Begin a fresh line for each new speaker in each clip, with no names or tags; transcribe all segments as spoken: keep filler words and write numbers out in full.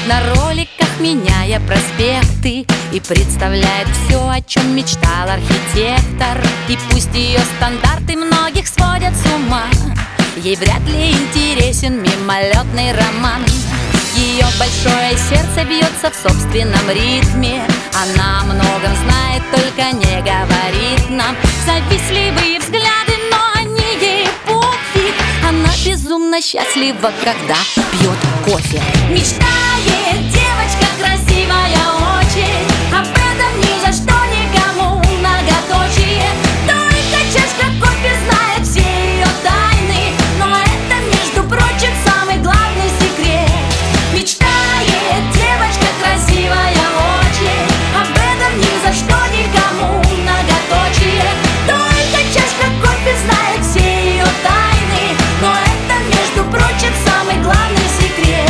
на роликах, меняя проспекты, и представляет все, о чем мечтал архитектор. И пусть ее стандарты многих сводят с ума, ей вряд ли интересен мимолетный роман. Ее большое сердце бьется в собственном ритме, она о многом знает, только не говорит нам. Завистливые взгляды, но они ей пофиг. Она безумно счастлива, когда пьет кофе. Мечтает девочка красивая очень, об этом ни за что никому многоточие. Только чашка кофе знает все ее тайны, но это, между прочим, самый главный секрет. Мечтает девочка красивая очень, об этом ни за что никому многоточие. Только чашка кофе знает все ее тайны, но это, между прочим, самый главный секрет.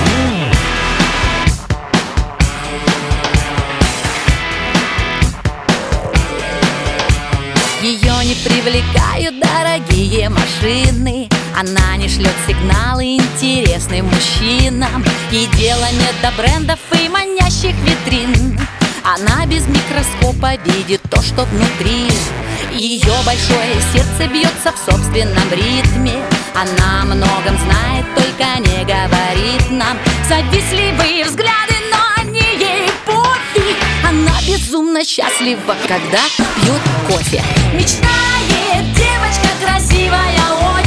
Ее не привлекают дорогие машины, она не шлет сигналы интересным мужчинам. Ей дела нет до брендов и манящих витрин, она без микроскопа видит то, что внутри. Ее большое сердце бьется в собственном ритме, она о многом знает, только не говорит нам. Завистливые взгляды, но они ей пофиг. Она безумно счастлива, когда пьет кофе. Мечтает девочка красивая очень,